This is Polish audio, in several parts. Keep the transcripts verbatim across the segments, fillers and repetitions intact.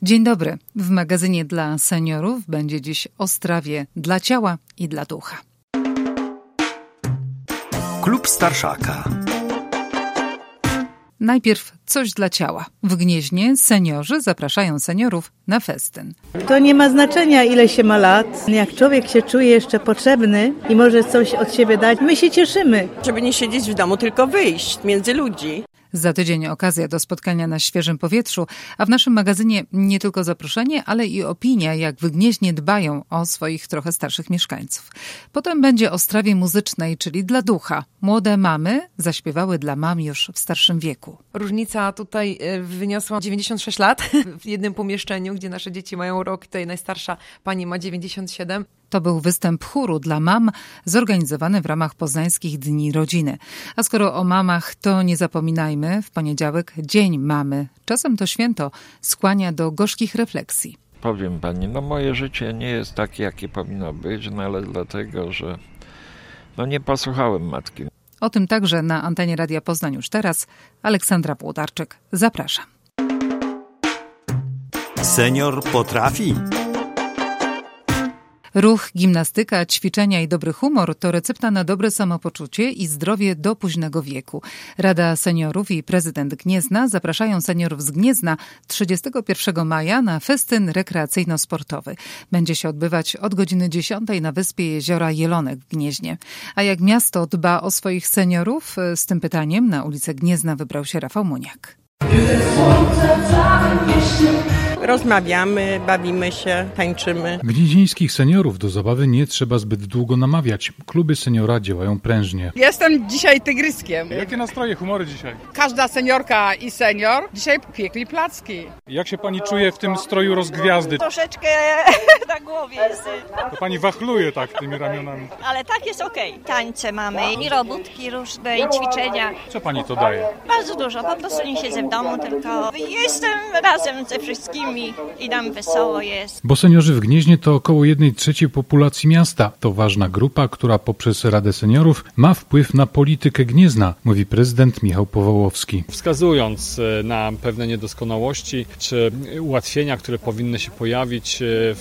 Dzień dobry. W magazynie dla seniorów będzie dziś o strawie dla ciała i dla ducha. Klub Starszaka. Najpierw coś dla ciała. W Gnieźnie seniorzy zapraszają seniorów na festyn. To nie ma znaczenia, ile się ma lat. Jak człowiek się czuje jeszcze potrzebny i może coś od siebie dać, my się cieszymy. Żeby nie siedzieć w domu, tylko wyjść między ludzi. Za tydzień okazja do spotkania na świeżym powietrzu, a w naszym magazynie nie tylko zaproszenie, ale i opinia, jak w Gnieźnie dbają o swoich trochę starszych mieszkańców. Potem będzie o strawie muzycznej, czyli dla ducha. Młode mamy zaśpiewały dla mam już w starszym wieku. Różnica tutaj wyniosła dziewięćdziesiąt sześć lat w jednym pomieszczeniu, gdzie nasze dzieci mają rok, tutaj najstarsza pani ma dziewięćdziesiąt siedem. To był występ chóru dla mam zorganizowany w ramach Poznańskich Dni Rodziny. A skoro o mamach, to nie zapominajmy, w poniedziałek Dzień Mamy. Czasem to święto skłania do gorzkich refleksji. Powiem pani, no moje życie nie jest takie, jakie powinno być, no ale dlatego, że no nie posłuchałem matki. O tym także na antenie Radia Poznań już teraz. Aleksandra Włodarczyk. Zapraszam. Senior potrafi. Ruch, gimnastyka, ćwiczenia i dobry humor to recepta na dobre samopoczucie i zdrowie do późnego wieku. Rada Seniorów i prezydent Gniezna zapraszają seniorów z Gniezna trzydziestego pierwszego maja na festyn rekreacyjno-sportowy. Będzie się odbywać od godziny dziesiątej na wyspie Jeziora Jelonek w Gnieźnie. A jak miasto dba o swoich seniorów? Z tym pytaniem na ulicę Gniezna wybrał się Rafał Muniak. Rozmawiamy, bawimy się, tańczymy. Gnieźnieńskich seniorów do zabawy nie trzeba zbyt długo namawiać. Kluby seniora działają prężnie. Jestem dzisiaj tygryskiem. Jakie nastroje, humory dzisiaj? Każda seniorka i senior dzisiaj piekli placki. Jak się pani czuje w tym stroju rozgwiazdy? Troszeczkę na głowie jest. To pani wachluje tak tymi ramionami. Ale tak jest okej. Okay. Tańce mamy i robótki różne i ćwiczenia. Co pani to daje? Bardzo dużo. Po prostu nie siedzę w domu, tylko jestem razem ze wszystkimi i nam wesoło jest. Bo seniorzy w Gnieźnie to około jednej trzeciej populacji miasta. To ważna grupa, która poprzez Radę Seniorów ma wpływ na politykę Gniezna, mówi prezydent Michał Powołowski. Wskazując na pewne niedoskonałości czy ułatwienia, które powinny się pojawić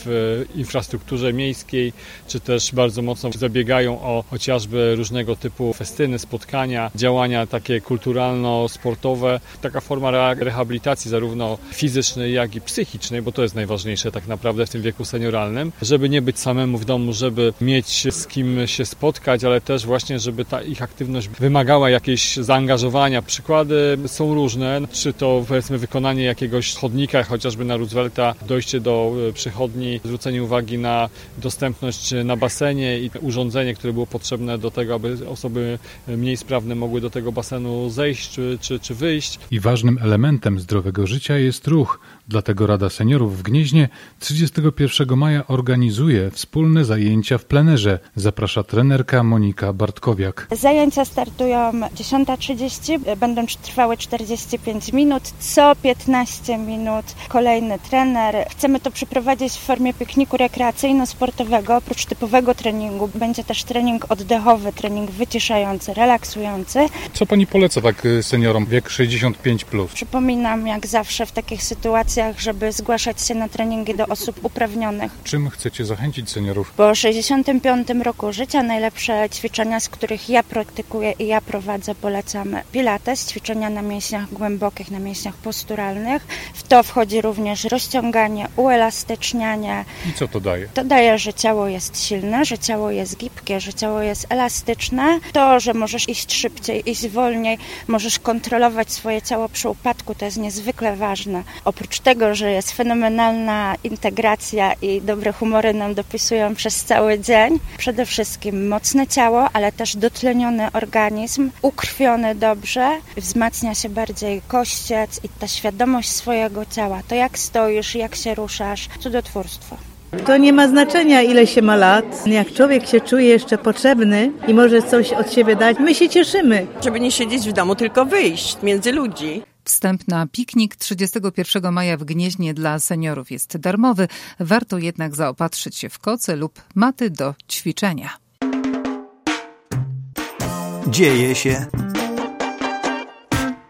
w infrastrukturze miejskiej, czy też bardzo mocno zabiegają o chociażby różnego typu festyny, spotkania, działania takie kulturalno-sportowe. Taka forma rehabilitacji zarówno fizycznej, jak i psychicznej, bo to jest najważniejsze tak naprawdę w tym wieku senioralnym, żeby nie być samemu w domu, żeby mieć z kim się spotkać, ale też właśnie, żeby ta ich aktywność wymagała jakiegoś zaangażowania. Przykłady są różne, czy to powiedzmy wykonanie jakiegoś chodnika, chociażby na Roosevelta, dojście do przychodni, zwrócenie uwagi na dostępność na basenie i urządzenie, które było potrzebne do tego, aby osoby mniej sprawne mogły do tego basenu zejść czy, czy, czy wyjść. I ważnym elementem zdrowego życia jest ruch. Dlatego Rada Seniorów w Gnieźnie trzydziestego pierwszego maja organizuje wspólne zajęcia w plenerze. Zaprasza trenerka Monika Bartkowiak. Zajęcia startują dziesiąta trzydzieści, będą trwały czterdzieści pięć minut, co piętnaście minut kolejny trener. Chcemy to przeprowadzić w formie pikniku rekreacyjno-sportowego. Oprócz typowego treningu będzie też trening oddechowy, trening wyciszający, relaksujący. Co pani poleca tak seniorom wiek sześćdziesiąt pięć plus? Przypominam jak zawsze w takich sytuacjach, żeby zgłaszać się na treningi do osób uprawnionych. Czym chcecie zachęcić seniorów? Po sześćdziesiątym piątym roku życia najlepsze ćwiczenia, z których ja praktykuję i ja prowadzę, polecamy pilates, ćwiczenia na mięśniach głębokich, na mięśniach posturalnych. W to wchodzi również rozciąganie, uelastycznianie. I co to daje? To daje, że ciało jest silne, że ciało jest gibkie, że ciało jest elastyczne. To, że możesz iść szybciej, iść wolniej, możesz kontrolować swoje ciało przy upadku, to jest niezwykle ważne. Oprócz tego, że jest fenomenalna integracja i dobre humory nam dopisują przez cały dzień, przede wszystkim mocne ciało, ale też dotleniony organizm, ukrwiony dobrze, wzmacnia się bardziej kościec i ta świadomość swojego ciała, to jak stoisz, jak się ruszasz, cudotwórstwo. To nie ma znaczenia, ile się ma lat. Jak człowiek się czuje jeszcze potrzebny i może coś od siebie dać, my się cieszymy. Żeby nie siedzieć w domu, tylko wyjść między ludzi. Wstęp na piknik trzydziestego pierwszego maja w Gnieźnie dla seniorów jest darmowy. Warto jednak zaopatrzyć się w koce lub maty do ćwiczenia. Dzieje się.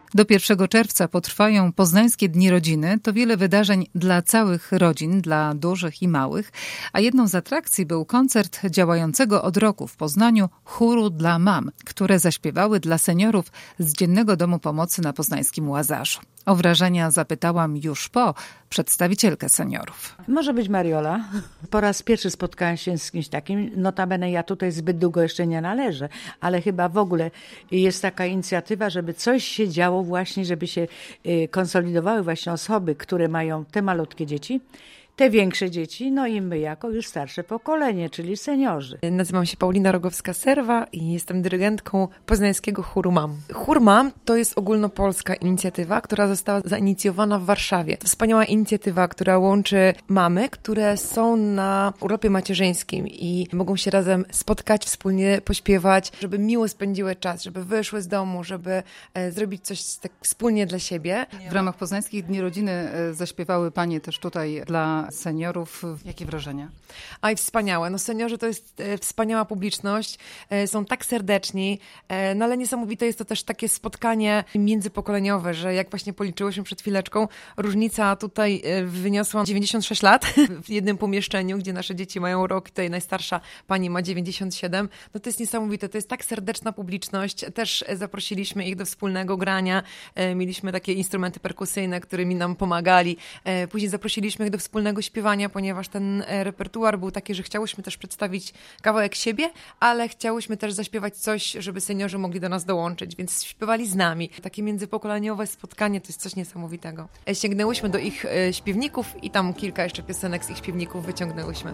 Do pierwszego czerwca potrwają Poznańskie Dni Rodziny. To wiele wydarzeń dla całych rodzin, dla dużych i małych. A jedną z atrakcji był koncert działającego od roku w Poznaniu chóru dla mam, które zaśpiewały dla seniorów z Dziennego Domu Pomocy na poznańskim Łazarzu. O wrażenia zapytałam już po przedstawicielkę seniorów. Może być Mariola. Po raz pierwszy spotkałam się z kimś takim. Notabene ja tutaj zbyt długo jeszcze nie należę, ale chyba w ogóle jest taka inicjatywa, żeby coś się działo właśnie, żeby się konsolidowały właśnie osoby, które mają te malutkie dzieci, te większe dzieci, no i my jako już starsze pokolenie, czyli seniorzy. Nazywam się Paulina Rogowska-Serwa i jestem dyrygentką Poznańskiego Chóru Mam. Chór Mam to jest ogólnopolska inicjatywa, która została zainicjowana w Warszawie. To wspaniała inicjatywa, która łączy mamy, które są na urlopie macierzyńskim i mogą się razem spotkać, wspólnie pośpiewać, żeby miło spędziły czas, żeby wyszły z domu, żeby e, zrobić coś tak wspólnie dla siebie. W ramach Poznańskich Dni Rodziny e, zaśpiewały panie też tutaj dla seniorów. Jakie wrażenia? Aj, wspaniałe. No seniorzy to jest e, wspaniała publiczność, e, są tak serdeczni, e, no ale niesamowite jest to też takie spotkanie międzypokoleniowe, że jak właśnie policzyłyśmy przed chwileczką, różnica tutaj e, wyniosła dziewięćdziesiąt sześć lat w jednym pomieszczeniu, gdzie nasze dzieci mają rok, tutaj najstarsza pani ma dziewięćdziesiąt siedem. No to jest niesamowite, to jest tak serdeczna publiczność. Też e, zaprosiliśmy ich do wspólnego grania, e, mieliśmy takie instrumenty perkusyjne, którymi nam pomagali. E, później zaprosiliśmy ich do wspólnego śpiewania, ponieważ ten repertuar był taki, że chciałyśmy też przedstawić kawałek siebie, ale chciałyśmy też zaśpiewać coś, żeby seniorzy mogli do nas dołączyć, więc śpiewali z nami. Takie międzypokoleniowe spotkanie to jest coś niesamowitego. Sięgnęłyśmy do ich śpiewników i tam kilka jeszcze piosenek z ich śpiewników wyciągnęłyśmy.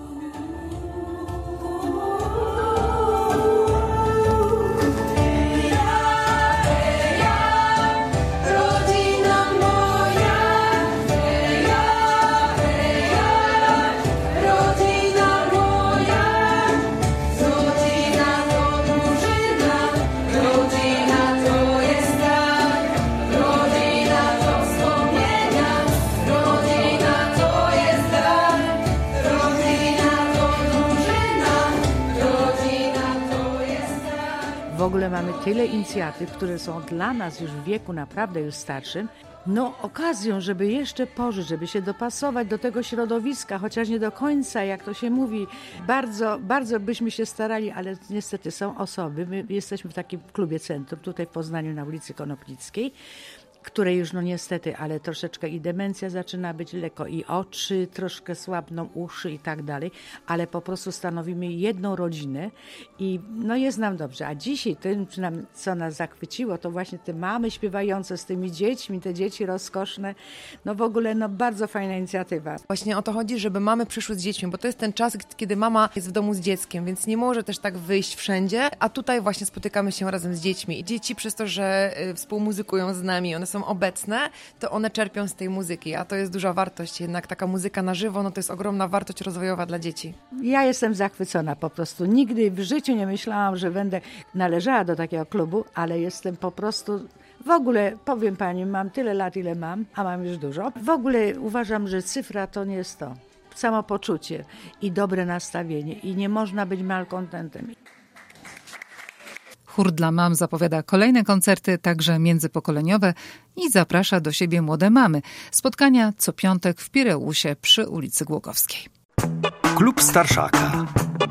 W ogóle mamy tyle inicjatyw, które są dla nas już w wieku naprawdę już starszym, no okazją, żeby jeszcze pożyć, żeby się dopasować do tego środowiska, chociaż nie do końca, jak to się mówi, bardzo, bardzo byśmy się starali, ale niestety są osoby, my jesteśmy w takim klubie Centrum, tutaj w Poznaniu na ulicy Konopnickiej, które już no niestety, ale troszeczkę i demencja zaczyna być lekko, i oczy troszkę słabną, uszy i tak dalej, ale po prostu stanowimy jedną rodzinę i no jest nam dobrze. A dzisiaj tym, co nas zachwyciło, to właśnie te mamy śpiewające z tymi dziećmi, te dzieci rozkoszne, no w ogóle no bardzo fajna inicjatywa. Właśnie o to chodzi, żeby mamy przyszły z dziećmi, bo to jest ten czas, kiedy mama jest w domu z dzieckiem, więc nie może też tak wyjść wszędzie, a tutaj właśnie spotykamy się razem z dziećmi i dzieci przez to, że współmuzykują z nami, one są obecne, to one czerpią z tej muzyki, a to jest duża wartość. Jednak taka muzyka na żywo, no to jest ogromna wartość rozwojowa dla dzieci. Ja jestem zachwycona po prostu. Nigdy w życiu nie myślałam, że będę należała do takiego klubu, ale jestem po prostu... W ogóle, powiem pani, mam tyle lat, ile mam, a mam już dużo. W ogóle uważam, że cyfra to nie jest to. Samopoczucie i dobre nastawienie i nie można być malkontentem. Chór dla mam zapowiada kolejne koncerty, także międzypokoleniowe i zaprasza do siebie młode mamy. Spotkania co piątek w Pireusie przy ulicy Głogowskiej. Klub Starszaka.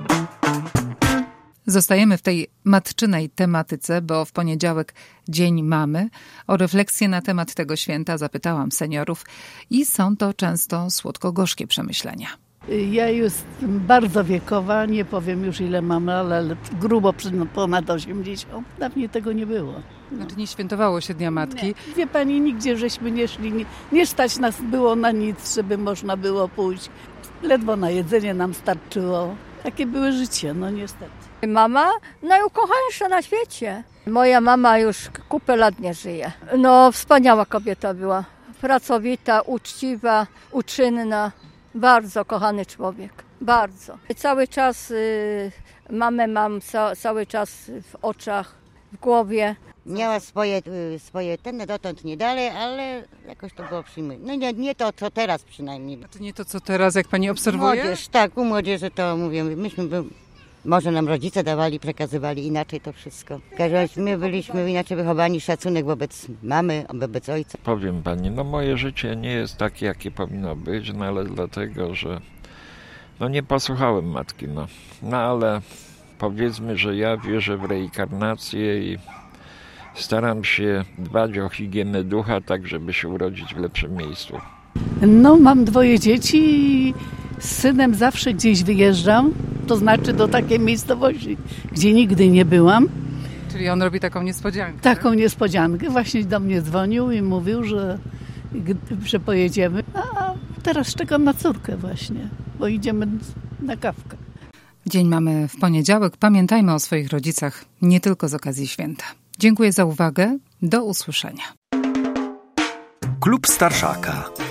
Zostajemy w tej matczynej tematyce, bo w poniedziałek Dzień Mamy. O refleksję na temat tego święta zapytałam seniorów i są to często słodko-gorzkie przemyślenia. Ja jestem bardzo wiekowa, nie powiem już ile mam, ale grubo ponad osiemdziesiąt. Dawniej tego nie było. No. Znaczy nie świętowało się Dnia Matki? Nie. Wie pani, nigdzie żeśmy nie szli, nie, nie stać nas było na nic, żeby można było pójść. Ledwo na jedzenie nam starczyło. Takie były życie, no niestety. Mama najukochańsza na świecie. Moja mama już kupę lat nie żyje. No wspaniała kobieta była. Pracowita, uczciwa, uczynna. Bardzo kochany człowiek. Bardzo. Cały czas y, mamę mam ca, cały czas w oczach, w głowie. Miała swoje, swoje ten dotąd nie dalej, ale jakoś to było przyjemne. No nie, nie to, co teraz przynajmniej. Znaczy nie to, co teraz, jak pani obserwuje? Młodzież, tak, u młodzieży to mówię, myśmy byli Może nam rodzice dawali, przekazywali inaczej to wszystko. W każdym razie my byliśmy inaczej wychowani, szacunek wobec mamy, wobec ojca. Powiem pani, no moje życie nie jest takie, jakie powinno być, no ale dlatego, że no nie posłuchałem matki, no. No ale powiedzmy, że ja wierzę w reinkarnację i staram się dbać o higienę ducha, tak żeby się urodzić w lepszym miejscu. No, mam dwoje dzieci i z synem zawsze gdzieś wyjeżdżam, to znaczy do takiej miejscowości, gdzie nigdy nie byłam. Czyli on robi taką niespodziankę. Taką niespodziankę. Właśnie do mnie dzwonił i mówił, że, że pojedziemy. A teraz czekam na córkę właśnie, bo idziemy na kawkę. Dzień mamy w poniedziałek. Pamiętajmy o swoich rodzicach, nie tylko z okazji święta. Dziękuję za uwagę. Do usłyszenia. Klub Starszaka.